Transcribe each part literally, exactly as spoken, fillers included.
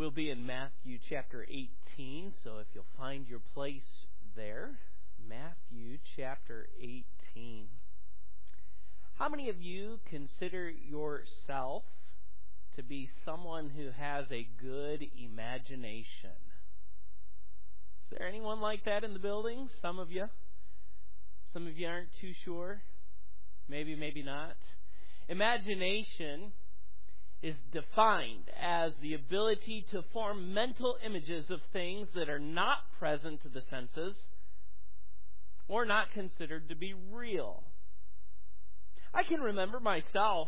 We'll be in Matthew chapter eighteen, so if you'll find your place there, Matthew chapter eighteen. How many of you consider yourself to be someone who has a good imagination? Is there anyone like that in the building? Some of you? Some of you aren't too sure? Maybe, maybe not. Imagination is defined as the ability to form mental images of things that are not present to the senses or not considered to be real. I can remember myself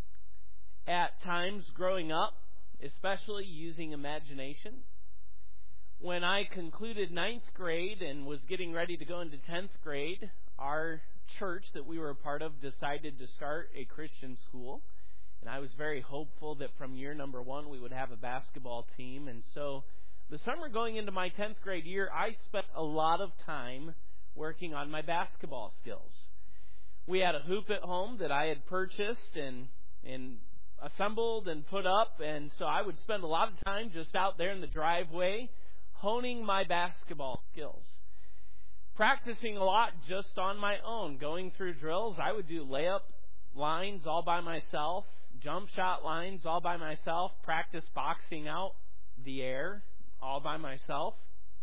at times growing up, especially using imagination. When I concluded ninth grade and was getting ready to go into tenth grade, our church that we were a part of decided to start a Christian school. And I was very hopeful that from year number one we would have a basketball team. And so the summer going into my tenth grade year, I spent a lot of time working on my basketball skills. We had a hoop at home that I had purchased and and assembled and put up. And so I would spend a lot of time just out there in the driveway honing my basketball skills. Practicing a lot just on my own, going through drills. I would do layup lines all by myself, jump shot lines all by myself, practice boxing out the air all by myself,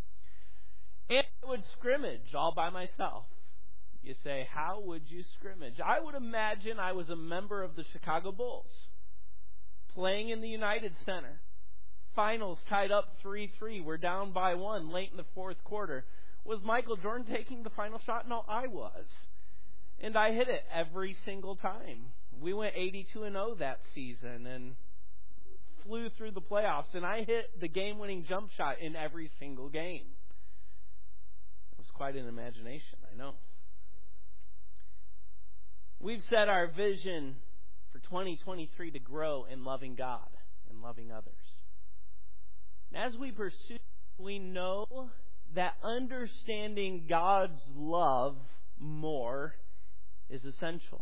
and I would scrimmage all by myself. You say, how would you scrimmage? I would imagine I was a member of the Chicago Bulls, playing in the United Center. Finals tied up three three. We're down by one late in the fourth quarter. Was Michael Jordan taking the final shot? No, I was. And I hit it every single time. We went eighty-two and oh that season and flew through the playoffs. And I hit the game-winning jump shot in every single game. It was quite an imagination, I know. We've set our vision for twenty twenty-three to grow in loving God and loving others. As we pursue, we know that understanding God's love more is essential.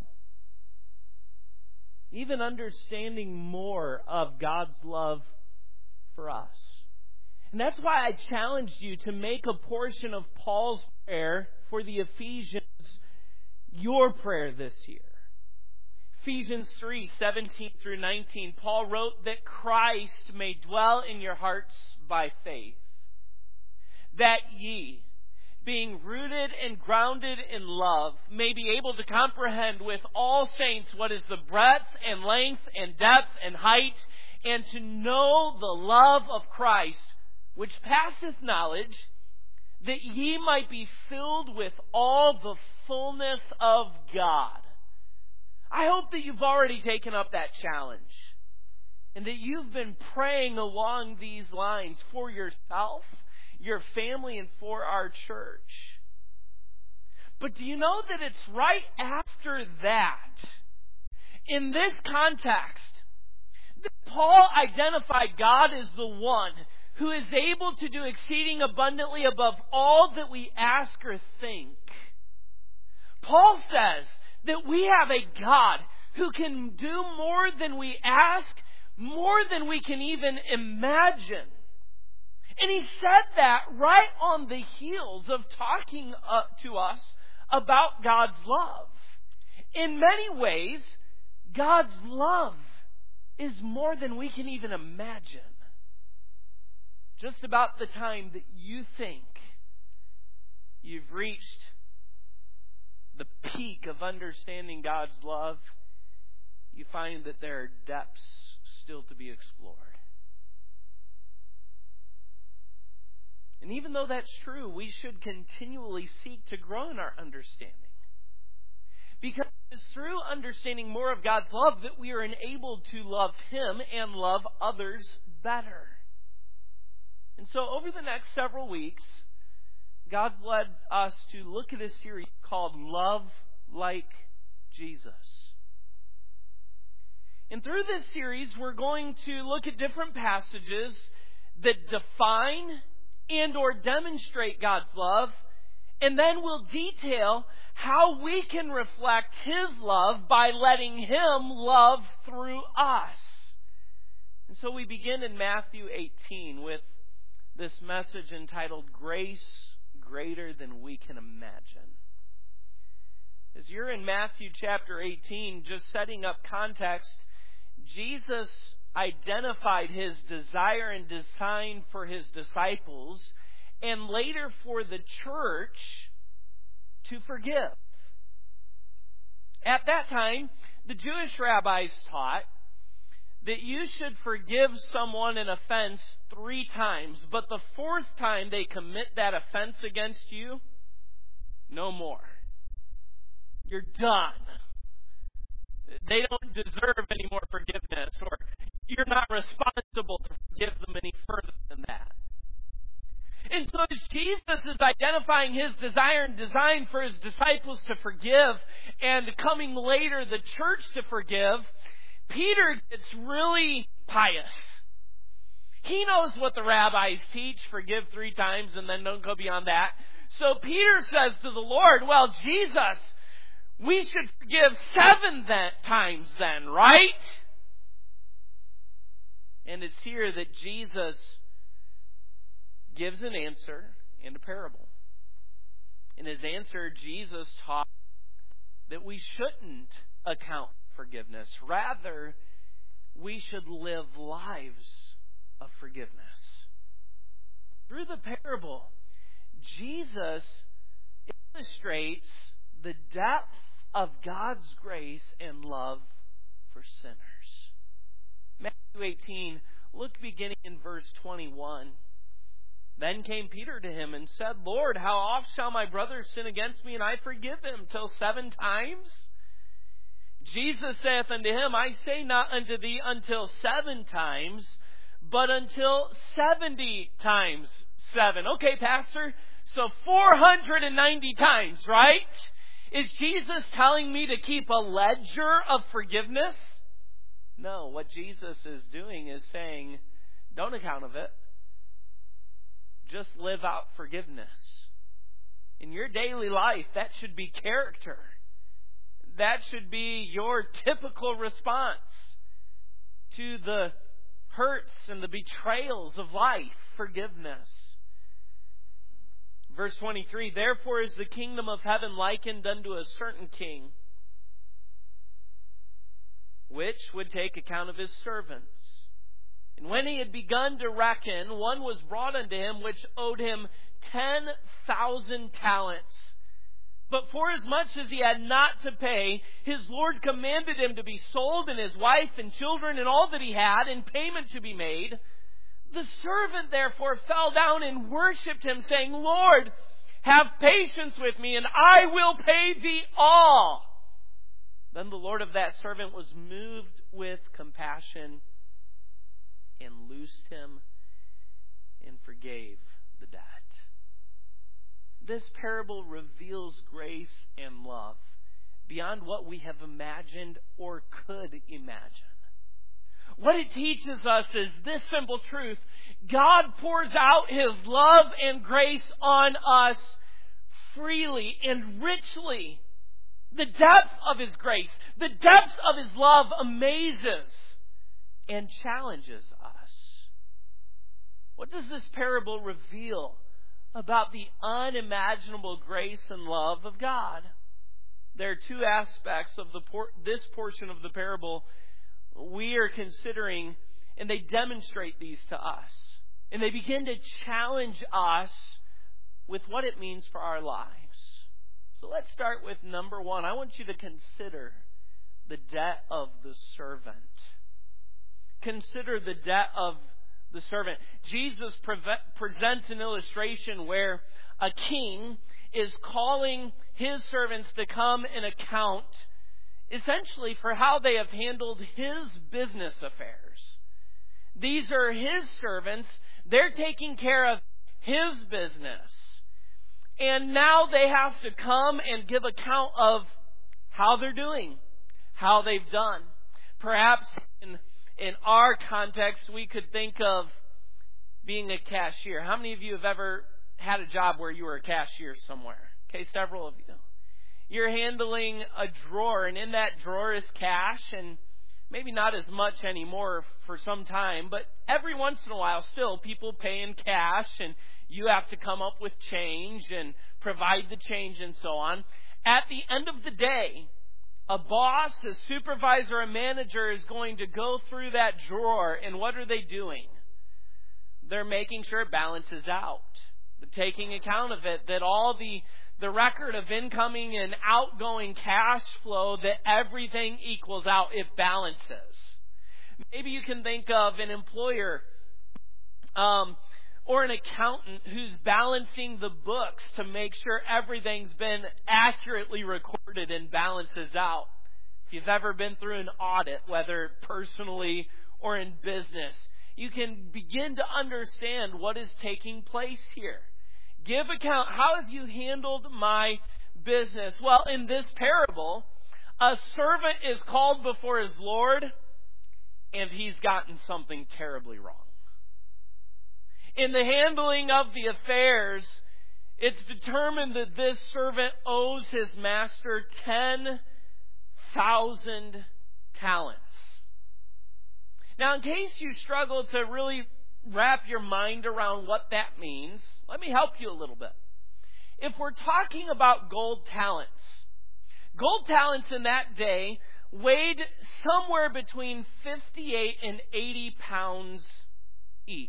Even understanding more of God's love for us. And that's why I challenged you to make a portion of Paul's prayer for the Ephesians your prayer this year. Ephesians three, seventeen through nineteen, Paul wrote that Christ may dwell in your hearts by faith, that ye, being rooted and grounded in love, may be able to comprehend with all saints what is the breadth and length and depth and height, and to know the love of Christ, which passeth knowledge, that ye might be filled with all the fullness of God. I hope that you've already taken up that challenge, and that you've been praying along these lines for yourself, your family, and for our church. But do you know that it's right after that, in this context, that Paul identified God as the one who is able to do exceeding abundantly above all that we ask or think. Paul says that we have a God who can do more than we ask, more than we can even imagine. And he said that right on the heels of talking uh, to us about God's love. In many ways, God's love is more than we can even imagine. Just about the time that you think you've reached the peak of understanding God's love, you find that there are depths still to be explored. And even though that's true, we should continually seek to grow in our understanding. Because it's through understanding more of God's love that we are enabled to love Him and love others better. And so over the next several weeks, God's led us to look at a series called Love Like Jesus. And through this series, we're going to look at different passages that define and or demonstrate God's love, and then we'll detail how we can reflect His love by letting Him love through us. And so we begin in Matthew eighteen with this message entitled, Grace Greater Than We Can Imagine. As you're in Matthew chapter eighteen, just setting up context, Jesus identified His desire and design for His disciples and later for the church to forgive. At that time, the Jewish rabbis taught that you should forgive someone an offense three times, but the fourth time they commit that offense against you, no more. You're done. They don't deserve any more forgiveness, or you're not responsible to forgive them any further than that. And so as Jesus is identifying His desire and design for His disciples to forgive, and coming later the church to forgive, Peter gets really pious. He knows what the rabbis teach, forgive three times and then don't go beyond that. So Peter says to the Lord, well, Jesus, we should forgive seven then, times then, right? And it's here that Jesus gives an answer in a parable. In His answer, Jesus taught that we shouldn't account forgiveness. Rather, we should live lives of forgiveness. Through the parable, Jesus illustrates the depth of God's grace and love for sinners. Matthew eighteen, look beginning in verse twenty-one. Then came Peter to Him and said, Lord, how oft shall my brother sin against me, and I forgive him? Till seven times? Jesus saith unto him, I say not unto thee until seven times, but until seventy times seven. Okay, Pastor, so four hundred ninety times, right? Is Jesus telling me to keep a ledger of forgiveness? No, what Jesus is doing is saying, don't account of it. Just live out forgiveness. In your daily life, that should be character. That should be your typical response to the hurts and the betrayals of life. Forgiveness. Verse twenty-three, therefore is the kingdom of heaven likened unto a certain king, which would take account of his servants. And when he had begun to reckon, one was brought unto him which owed him ten thousand talents. But forasmuch as he had not to pay, his Lord commanded him to be sold, and his wife and children and all that he had, and payment to be made. The servant therefore fell down and worshipped him, saying, Lord, have patience with me, and I will pay thee all. Then the Lord of that servant was moved with compassion, and loosed him, and forgave the debt. This parable reveals grace and love beyond what we have imagined or could imagine. What it teaches us is this simple truth. God pours out His love and grace on us freely and richly. The depth of His grace, the depth of His love amazes and challenges us. What does this parable reveal about the unimaginable grace and love of God? There are two aspects of the por- this portion of the parable we are considering, and they demonstrate these to us. And they begin to challenge us with what it means for our lives. So let's start with number one. I want you to consider the debt of the servant. Consider the debt of the servant. Jesus pre- presents an illustration where a king is calling his servants to come and account essentially for how they have handled his business affairs. These are his servants. They're taking care of his business. And now they have to come and give account of how they're doing, how they've done. Perhaps in, in our context, we could think of being a cashier. How many of you have ever had a job where you were a cashier somewhere? Okay, several of you. You're handling a drawer, and in that drawer is cash, and Maybe not as much anymore for some time, but every once in a while still people pay in cash and you have to come up with change and provide the change and so on. At the end of the day, a boss, a supervisor, a manager is going to go through that drawer, and what are they doing? They're making sure it balances out. They're taking account of it, that all the the record of incoming and outgoing cash flow, that everything equals out, it balances. Maybe you can think of an employer um, or an accountant who's balancing the books to make sure everything's been accurately recorded and balances out. If you've ever been through an audit, whether personally or in business, you can begin to understand what is taking place here. Give account. How have you handled my business? Well, in this parable, a servant is called before his Lord, and he's gotten something terribly wrong. In the handling of the affairs, it's determined that this servant owes his master ten thousand talents. Now, in case you struggle to really wrap your mind around what that means, let me help you a little bit. If we're talking about gold talents, gold talents in that day weighed somewhere between fifty-eight and eighty pounds each.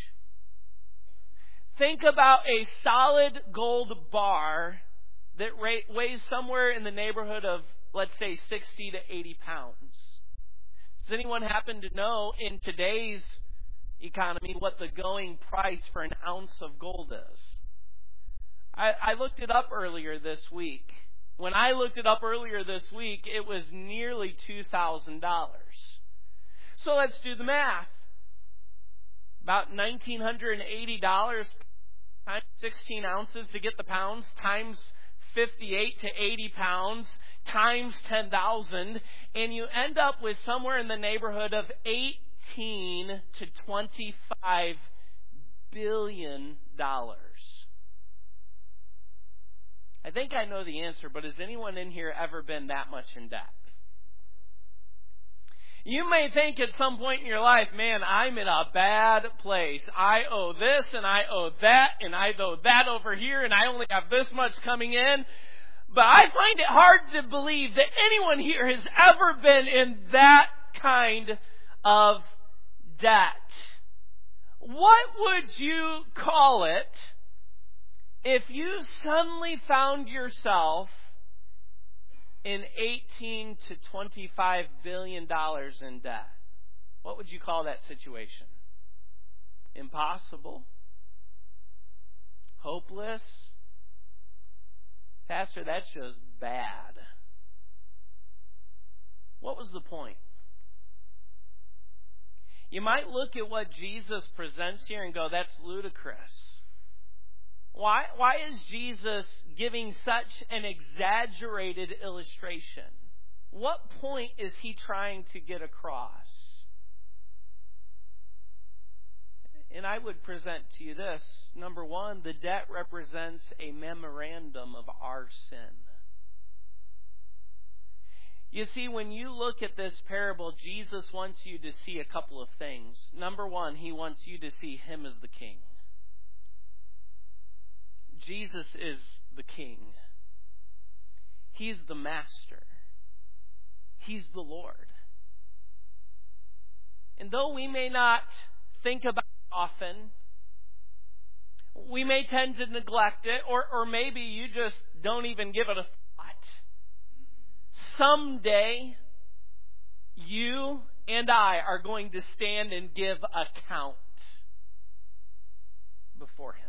Think about a solid gold bar that weighs somewhere in the neighborhood of, let's say, sixty to eighty pounds. Does anyone happen to know in today's economy what the going price for an ounce of gold is? I, I looked it up earlier this week. When I looked it up earlier this week, it was nearly two thousand dollars. So let's do the math. About one thousand nine hundred eighty dollars times sixteen ounces to get the pounds, times fifty-eight to eighty pounds, times ten thousand, and you end up with somewhere in the neighborhood of eighteen to twenty-five billion dollars. I think I know the answer, but has anyone in here ever been that much in debt? You may think at some point in your life, man, I'm in a bad place. I owe this and I owe that and I owe that over here and I only have this much coming in. But I find it hard to believe that anyone here has ever been in that kind of debt. What would you call it if you suddenly found yourself in eighteen to twenty-five billion dollars in debt? What would you call that situation? Impossible? Hopeless? Pastor, that's just bad. What was the point? You might look at what Jesus presents here and go, that's ludicrous. Why, why is Jesus giving such an exaggerated illustration? What point is he trying to get across? And I would present to you this. Number one, the debt represents a memorandum of our sin. You see, when you look at this parable, Jesus wants you to see a couple of things. Number one, he wants you to see him as the king. Jesus is the king. He's the master. He's the Lord. And though we may not think about it often, we may tend to neglect it, or, or maybe you just don't even give it a thought. Someday, you and I are going to stand and give account before him.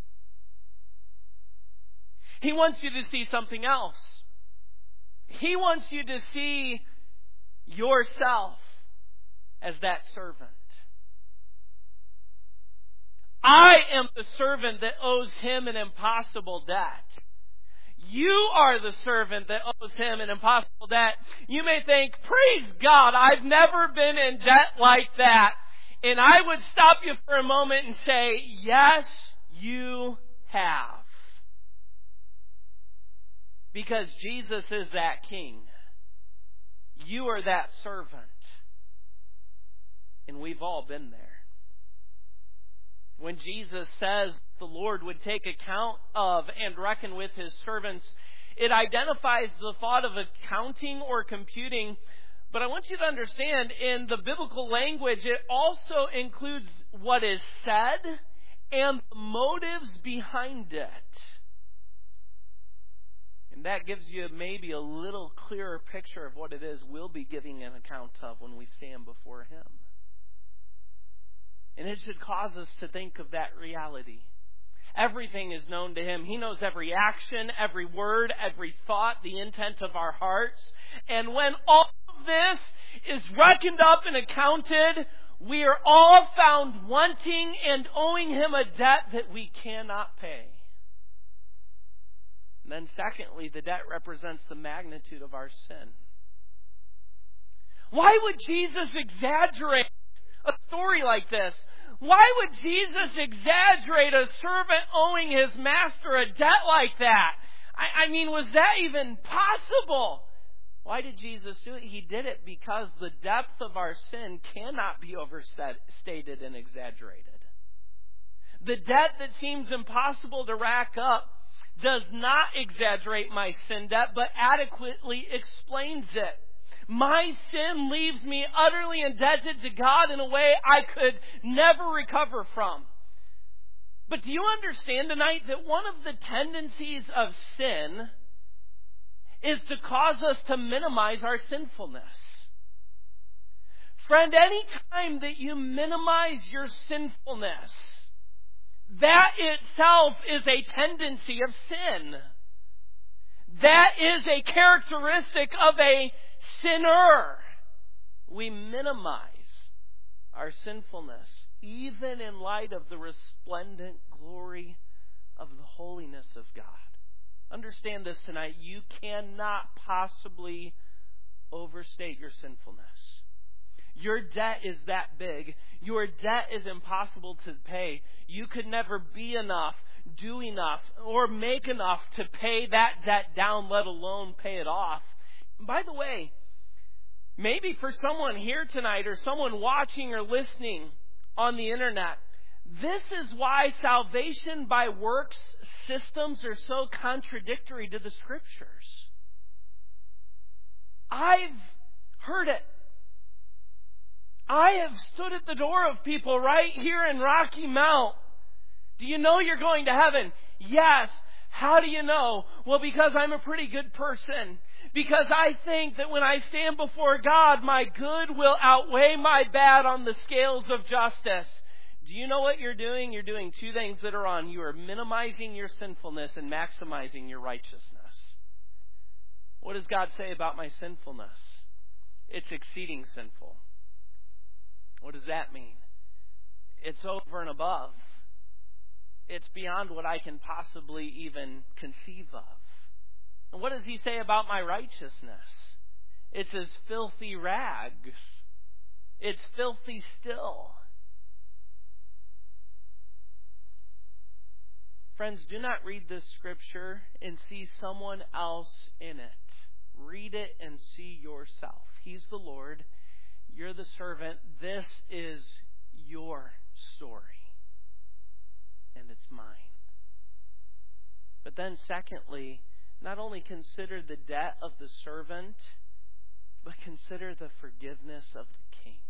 He wants you to see something else. He wants you to see yourself as that servant. I am the servant that owes him an impossible debt. You are the servant that owes him an impossible debt. You may think, praise God, I've never been in debt like that. And I would stop you for a moment and say, yes, you have. Because Jesus is that king. You are that servant. we've all been there. When Jesus says the Lord would take account of and reckon with His servants, it identifies the thought of accounting or computing. But I want you to understand, in the biblical language, it also includes what is said and the motives behind it. And that gives you maybe a little clearer picture of what it is we'll be giving an account of when we stand before Him. And it should cause us to think of that reality. Everything is known to Him. He knows every action, every word, every thought, the intent of our hearts. And when all of this is reckoned up and accounted, we are all found wanting and owing Him a debt that we cannot pay. And then secondly, the debt represents the magnitude of our sin. Why would Jesus exaggerate a story like this? Why would Jesus exaggerate a servant owing his master a debt like that? I, I mean, was that even possible? Why did Jesus do it? He did it because the depth of our sin cannot be overstated and exaggerated. The debt that seems impossible to rack up does not exaggerate my sin debt, but adequately explains it. My sin leaves me utterly indebted to God in a way I could never recover from. But do you understand tonight that one of the tendencies of sin is to cause us to minimize our sinfulness? Friend, any time that you minimize your sinfulness, that itself is a tendency of sin. That is a characteristic of a sinner. We minimize our sinfulness, even in light of the resplendent glory of the holiness of God. Understand this tonight. You cannot possibly overstate your sinfulness. Your debt is that big. Your debt is impossible to pay. You could never be enough, do enough, or make enough to pay that debt down, let alone pay it off. By the way, maybe for someone here tonight or someone watching or listening on the internet, this is why salvation by works systems are so contradictory to the Scriptures. I've heard it. I have stood at the door of people right here in Rocky Mount. Do you know you're going to heaven? Yes. How do you know? Well, because I'm a pretty good person. Because I think that when I stand before God, my good will outweigh my bad on the scales of justice. Do you know what you're doing? You're doing two things that are wrong. You are minimizing your sinfulness and maximizing your righteousness. What does God say about my sinfulness? It's exceeding sinful. What does that mean? It's over and above. It's beyond what I can possibly even conceive of. And what does He say about my righteousness? It's as filthy rags. It's filthy still. Friends, do not read this scripture and see someone else in it. Read it and see yourself. He's the Lord. You're the servant. This is your story. And it's mine. But then secondly, not only consider the debt of the servant, but consider the forgiveness of the king.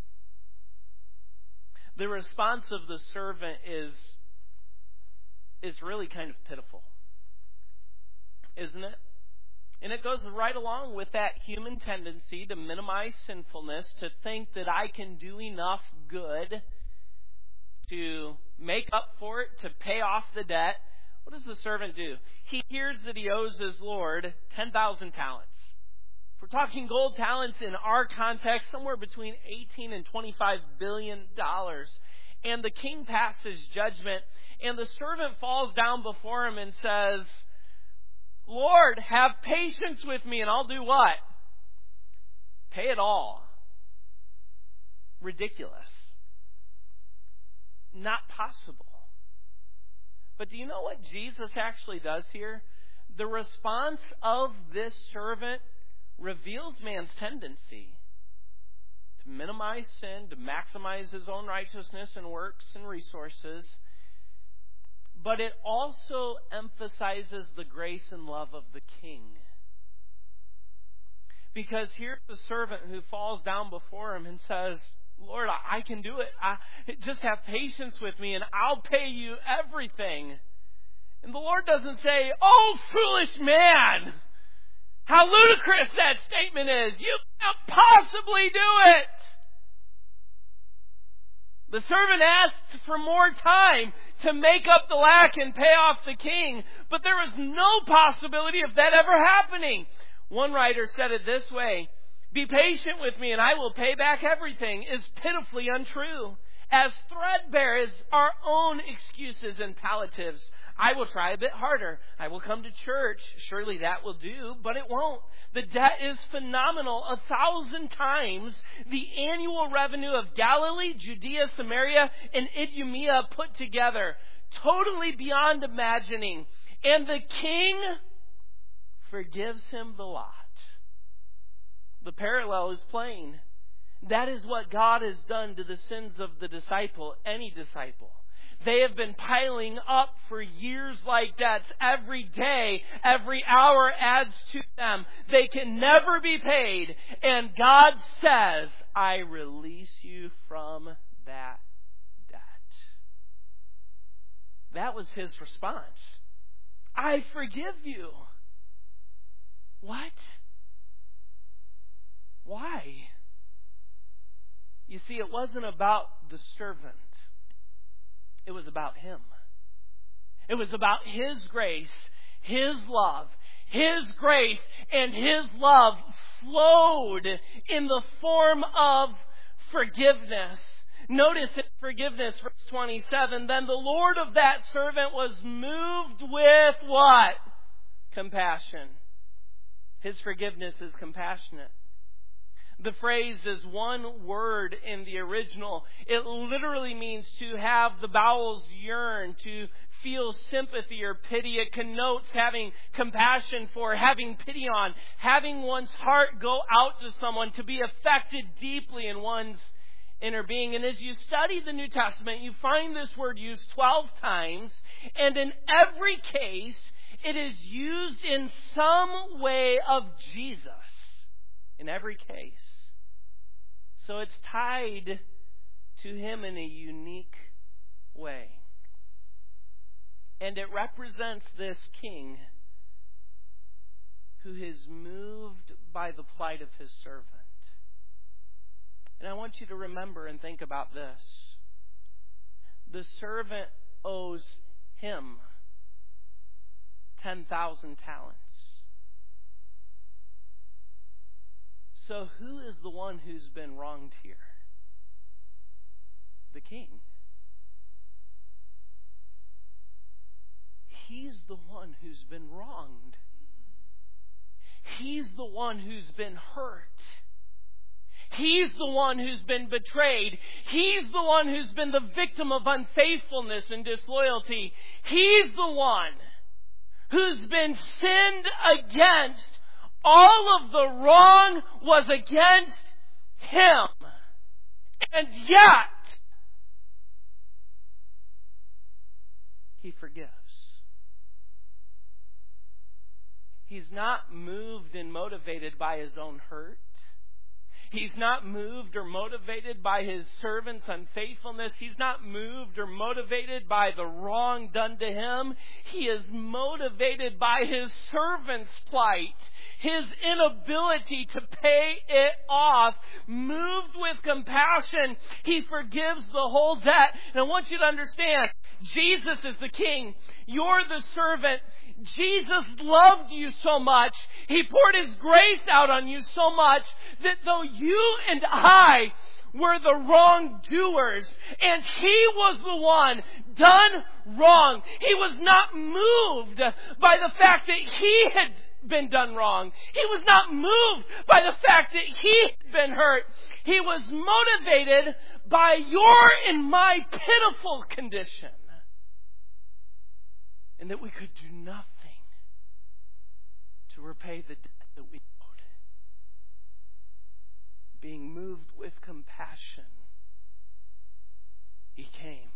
The response of the servant is, is really kind of pitiful, isn't it? And it goes right along with that human tendency to minimize sinfulness, to think that I can do enough good to make up for it, to pay off the debt. What does the servant do? He hears that he owes his Lord ten thousand talents. If we're talking gold talents in our context, somewhere between eighteen and twenty-five billion dollars. And the king passes judgment, and the servant falls down before him and says, Lord, have patience with me, and I'll do what? Pay it all. Ridiculous. Not possible. But do you know what Jesus actually does here? The response of this servant reveals man's tendency to minimize sin, to maximize his own righteousness and works and resources. But it also emphasizes the grace and love of the king. Because here's the servant who falls down before him and says, Lord, I can do it. I, just have patience with me and I'll pay you everything. And the Lord doesn't say, oh, foolish man, how ludicrous that statement is. You can't possibly do it. The servant asked for more time to make up the lack and pay off the king, but there was no possibility of that ever happening. One writer said it this way, be patient with me and I will pay back everything, is pitifully untrue. As threadbare as our own excuses and palliatives. I will try a bit harder. I will come to church. Surely that will do, but it won't. The debt is phenomenal. A thousand times the annual revenue of Galilee, Judea, Samaria, and Idumea put together. Totally beyond imagining. And the king forgives him the lot. The parallel is plain. That is what God has done to the sins of the disciple, any disciple. They have been piling up for years like debts. Every day, every hour adds to them. They can never be paid. And God says, I release you from that debt. That was his response. I forgive you. What? Why? You see, it wasn't about the servant. It was about him. It was about his grace, his love. His grace and his love flowed in the form of forgiveness. Notice in forgiveness, verse twenty-seven, then the Lord of that servant was moved with what? Compassion. His forgiveness is compassionate. The phrase is one word in the original. It literally means to have the bowels yearn, to feel sympathy or pity. It connotes having compassion for, having pity on, having one's heart go out to someone, to be affected deeply in one's inner being. And as you study the New Testament, you find this word used twelve times, and in every case, it is used in some way of Jesus. In every case. So it's tied to him in a unique way. And it represents this king who is moved by the plight of his servant. And I want you to remember and think about this. The servant owes him ten thousand talents. So who is the one who's been wronged here? The king. He's the one who's been wronged. He's the one who's been hurt. He's the one who's been betrayed. He's the one who's been the victim of unfaithfulness and disloyalty. He's the one who's been sinned against. All of the wrong was against him. And yet, he forgives. He's not moved and motivated by his own hurt. He's not moved or motivated by his servant's unfaithfulness. He's not moved or motivated by the wrong done to him. He is motivated by his servant's plight, his inability to pay it off. Moved with compassion, he forgives the whole debt. And I want you to understand, Jesus is the king. You're the servant. Jesus loved you so much. He poured his grace out on you so much that though you and I were the wrongdoers and he was the one done wrong, he was not moved by the fact that he had been done wrong. He was not moved by the fact that he had been hurt. He was motivated by your and my pitiful condition. And that we could do nothing to repay the debt that we owed. being moved with compassion, He came.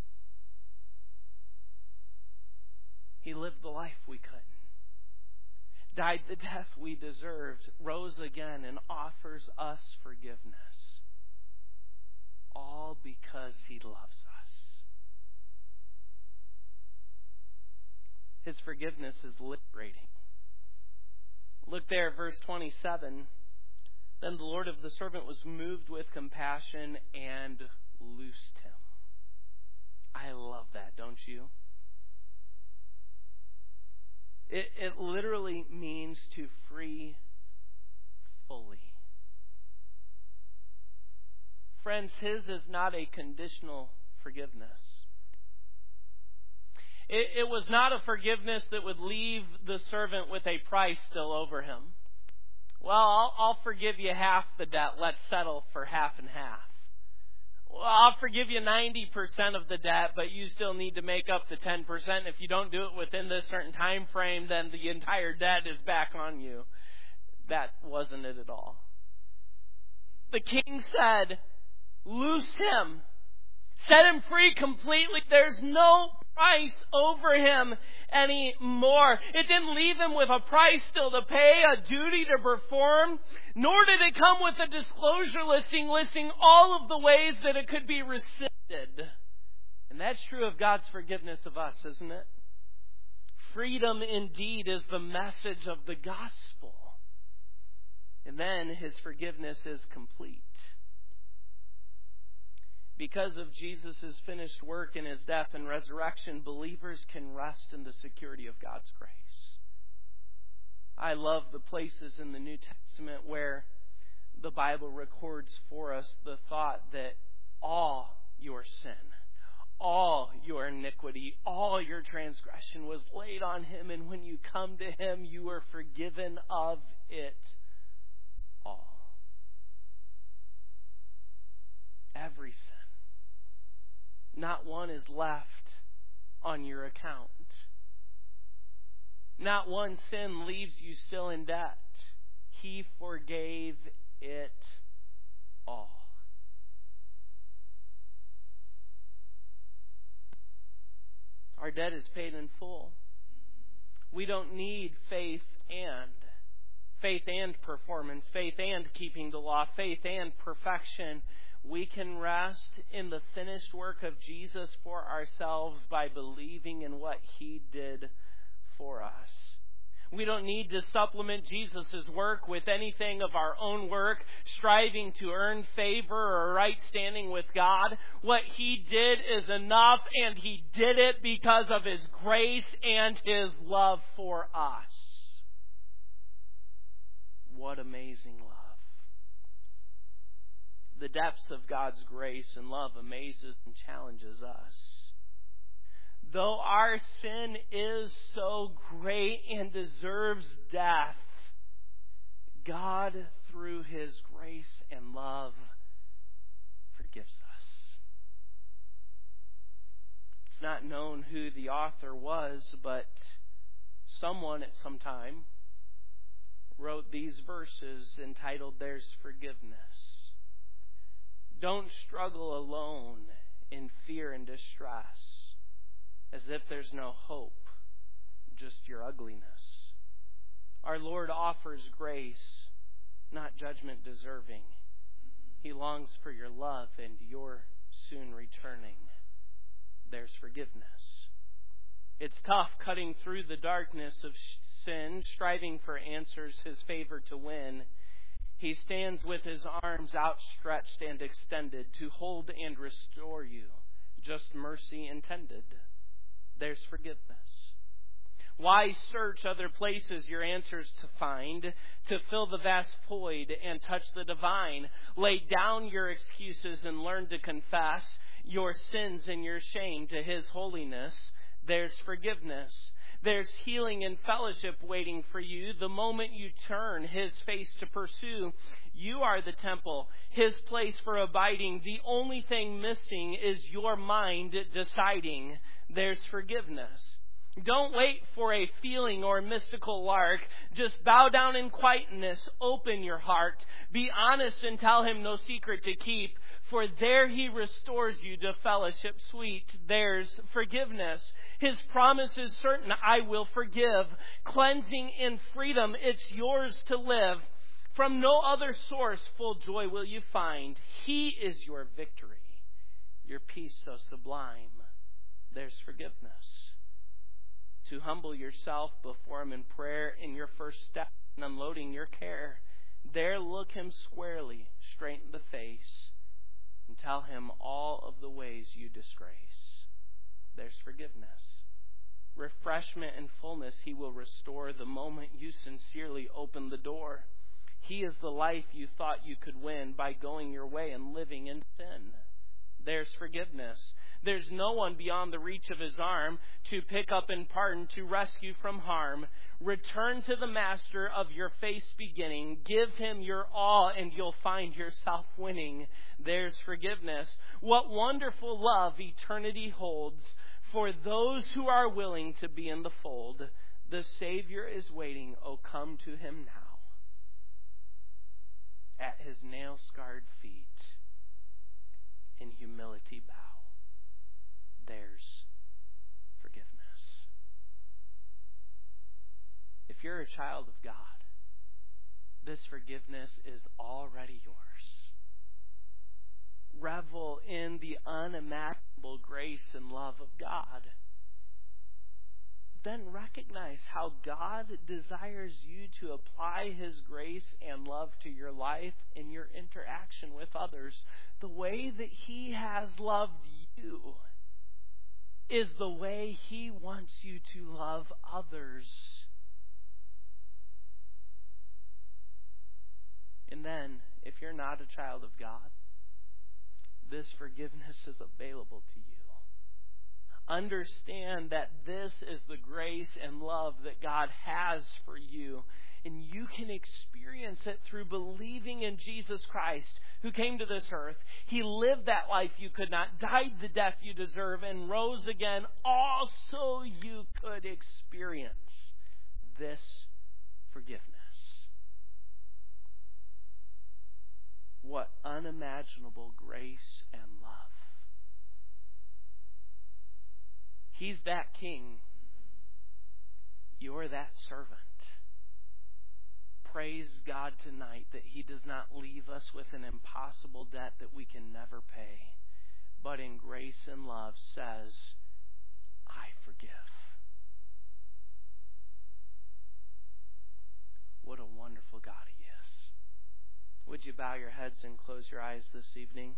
He lived the life we couldn't. Died the death we deserved, rose again, and offers us forgiveness. All because He loves us. His forgiveness is liberating. Look there at verse twenty-seven. Then the Lord of the servant was moved with compassion and loosed him. I love that, don't you? It, it literally means to free fully. Friends, His is not a conditional forgiveness. It, it was not a forgiveness that would leave the servant with a price still over him. Well, I'll, I'll forgive you half the debt. Let's settle for half and half. Well, I'll forgive you ninety percent of the debt, but you still need to make up the ten percent. If you don't do it within this certain time frame, then the entire debt is back on you. That wasn't it at all. The king said, loose him. Set him free completely. There's no price over him anymore. It didn't leave him with a price still to pay, a duty to perform, nor did it come with a disclosure listing listing all of the ways that it could be rescinded. And that's true of God's forgiveness of us, isn't it? Freedom indeed is the message of the gospel. And then His forgiveness is complete. Because of Jesus' finished work in His death and resurrection, believers can rest in the security of God's grace. I love the places in the New Testament where the Bible records for us the thought that all your sin, all your iniquity, all your transgression was laid on Him, and when you come to Him, you are forgiven of it all. Every sin. Not one is left on your account. Not one sin leaves you still in debt. He forgave it all. Our debt is paid in full. We don't need faith and faith and performance, faith and keeping the law, faith and perfection. We can rest in the finished work of Jesus for ourselves by believing in what He did for us. We don't need to supplement Jesus' work with anything of our own work, striving to earn favor or right standing with God. What He did is enough, and He did it because of His grace and His love for us. What amazing love. The depths of God's grace and love amazes and challenges us. Though our sin is so great and deserves death, God, through His grace and love, forgives us. It's not known who the author was, but someone at some time wrote these verses entitled, There's Forgiveness. Don't struggle alone in fear and distress, as if there's no hope, just your ugliness. Our Lord offers grace, not judgment deserving. He longs for your love and your soon returning. There's forgiveness. It's tough cutting through the darkness of sin, striving for answers His favor to win. He stands with His arms outstretched and extended to hold and restore you, just mercy intended. There's forgiveness. Why search other places your answers to find, to fill the vast void and touch the divine? Lay down your excuses and learn to confess your sins and your shame to His holiness. There's forgiveness. There's healing and fellowship waiting for you the moment you turn His face to pursue. You are the temple, His place for abiding. The only thing missing is your mind deciding. There's forgiveness. Don't wait for a feeling or mystical lark. Just bow down in quietness. Open your heart. Be honest and tell Him no secret to keep. For there He restores you to fellowship sweet. There's forgiveness. His promise is certain. I will forgive. Cleansing in freedom. It's yours to live. From no other source full joy will you find. He is your victory. Your peace so sublime. There's forgiveness. To humble yourself before Him in prayer in your first step in unloading your care. There look Him squarely, straight in the face, and tell Him all of the ways you disgrace. There's forgiveness. Refreshment and fullness He will restore the moment you sincerely open the door. He is the life you thought you could win by going your way and living in sin. There's forgiveness. There's no one beyond the reach of His arm to pick up and pardon, to rescue from harm. Return to the Master of your faith's beginning. Give Him your all and you'll find yourself winning. There's forgiveness. What wonderful love eternity holds for those who are willing to be in the fold. The Savior is waiting. Oh, come to Him now. At His nail-scarred feet. In humility bow. There's forgiveness. If you're a child of God, this forgiveness is already yours. Revel in the unimaginable grace and love of God. Then recognize how God desires you to apply His grace and love to your life in your interaction with others. The way that He has loved you is the way He wants you to love others. And then, if you're not a child of God, this forgiveness is available to you. Understand that this is the grace and love that God has for you. And you can experience it through believing in Jesus Christ, who came to this earth. He lived that life you could not, died the death you deserve, and rose again, all so you could experience this forgiveness. What unimaginable grace and love. He's that king. You're that servant. Praise God tonight that He does not leave us with an impossible debt that we can never pay, but in grace and love says, I forgive. What a wonderful God He is. Would you bow your heads and close your eyes this evening?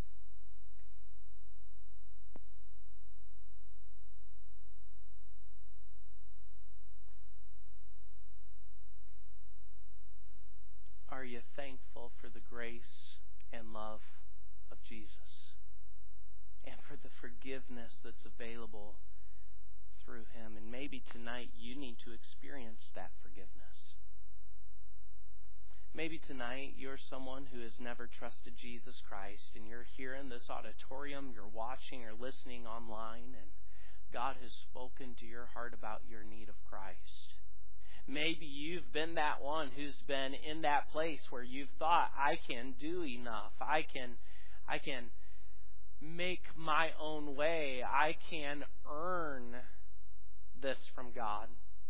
Are you thankful for the grace and love of Jesus and for the forgiveness that's available through Him? And maybe tonight you need to experience that forgiveness. Maybe tonight you're someone who has never trusted Jesus Christ, and you're here in this auditorium, you're watching or listening online, and God has spoken to your heart about your need of Christ. Maybe you've been that one who's been in that place where you've thought, I can do enough. I can, I can make my own way. I can earn this from God.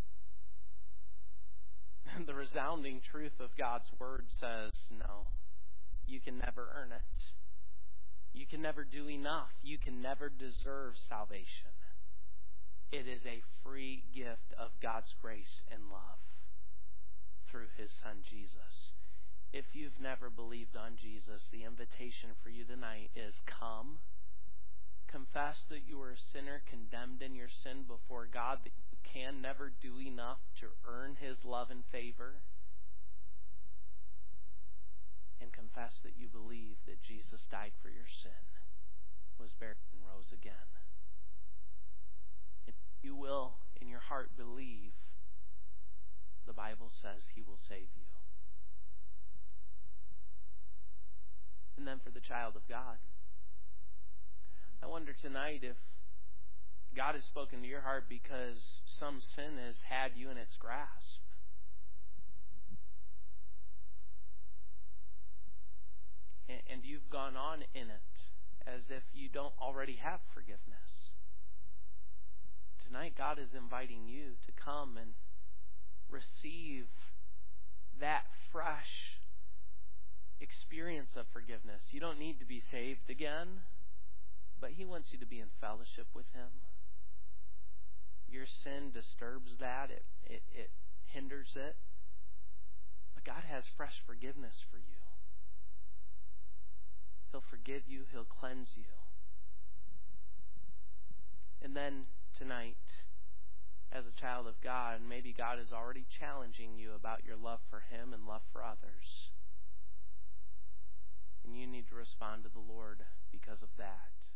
And the resounding truth of God's Word says, no, you can never earn it. You can never do enough. You can never deserve salvation. It is a free gift of God's grace and love through His Son, Jesus. If you've never believed on Jesus, the invitation for you tonight is come. Confess that you are a sinner condemned in your sin before God, that you can never do enough to earn His love and favor. And confess that you believe that Jesus died for your sin, was buried, and rose again. If you will, in your heart, believe, the Bible says He will save you. And then for the child of God, I wonder tonight if God has spoken to your heart because some sin has had you in its grasp. And you've gone on in it as if you don't already have forgiveness. Tonight, God is inviting you to come and receive that fresh experience of forgiveness. You don't need to be saved again, but He wants you to be in fellowship with Him. Your sin disturbs that. It, it, it hinders it. But God has fresh forgiveness for you. He'll forgive you. He'll cleanse you. And then tonight, as a child of God, maybe God is already challenging you about your love for Him and love for others. And you need to respond to the Lord because of that.